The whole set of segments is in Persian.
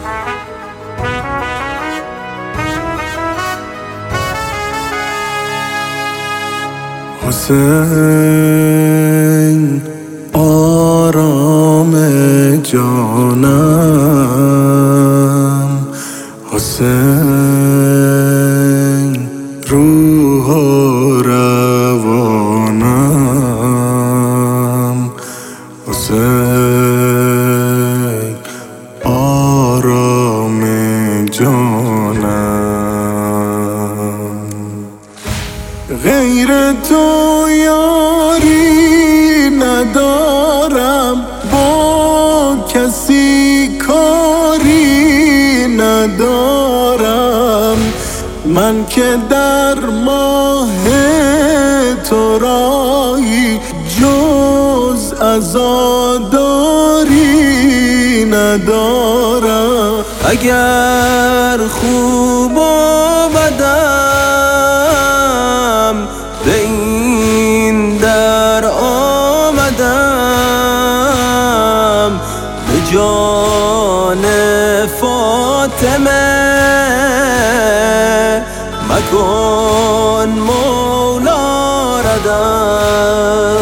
حسین آرام جانم، حسین روح و روانم، حسین آرام جانم. غیر تو یاری ندارم، با کسی کاری ندارم، من که در ماه تو رایی جز عزاداری ندارم. اگر خوب و بدم به این در آمدم، به جان فاطمه مکن مولا ردم.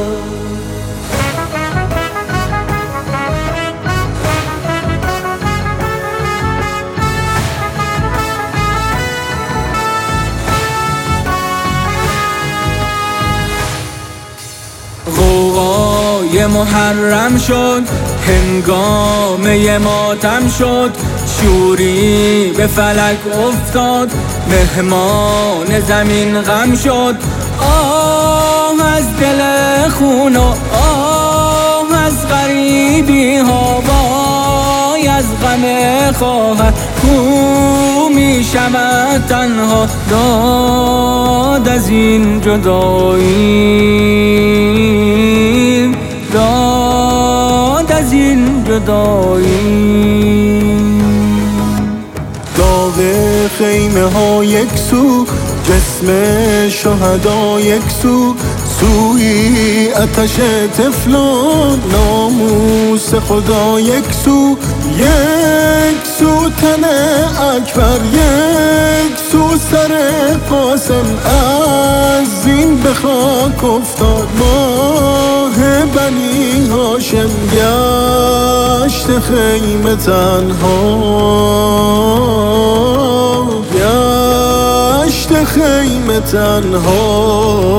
غوغای محرم شد، هنگامه ماتم شد، شوری به فلک افتاد، مهمان زمین غم شد. آه از دل خون و آه از غریبی ها، وای از غم خواهر کو می شود تنها. داد از این جدایی، داد از این جدایی. داغ خیمه ها یک سو، جسم شهدا یک سو، سوی آتش طفلان ناموس خدا یک سو، یک سو تن اکبر یک سو سر قاسم. از این به خاک افتاد ماه بنی هاشم، گشت خیمه تنها، گشت خیمه تنها.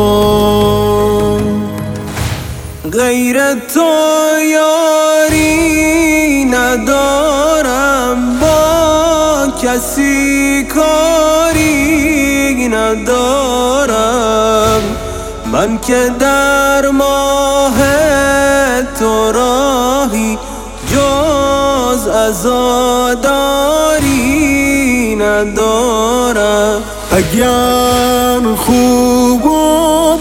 غیر تو یاری ندارم، با کسی کاری ندارم، من که در ماه تو راهی جز عزاداری ندارم. اگر خوب و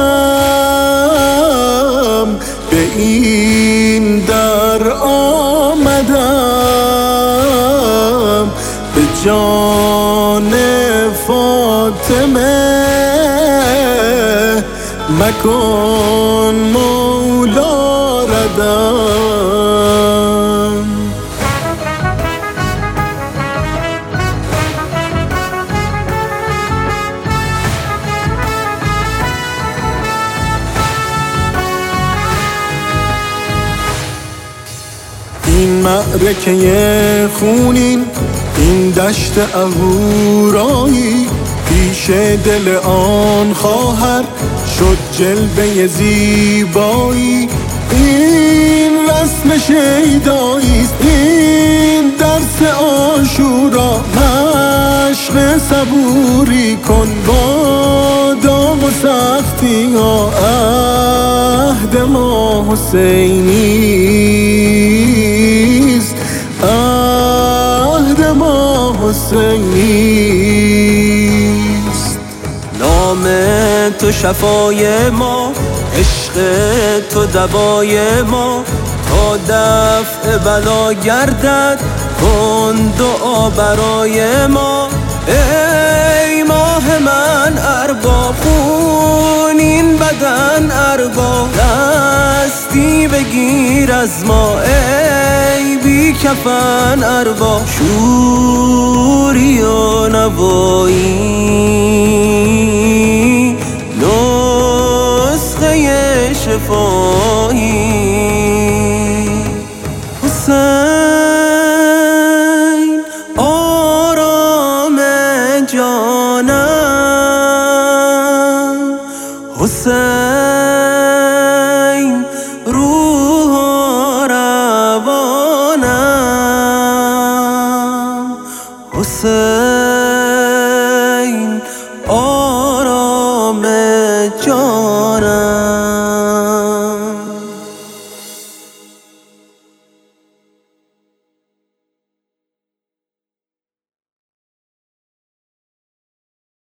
بدم به این در آمدم، به جان فاطمه مکن مولا ردم. این معرکه خونین، این دشت اهورایی، پیش دل آن خواهر شد جلوه زیبایی. این رسم شیداییست، این درس عاشورا، مشق صبوری کن با داغ و سختی ها. عهد ما حسینیست، عهد ما حسینیست. نام تو شفای ما، عشق تو دوای ما، تا دفع بلا گردد کن دعا برای ما. ای ماه من ارباب، خونین بدن ارباب، دستی بگیر از ما ای بی کفن اربا شوری و نوایی نسخه شفایی حسین آرام جانم حسین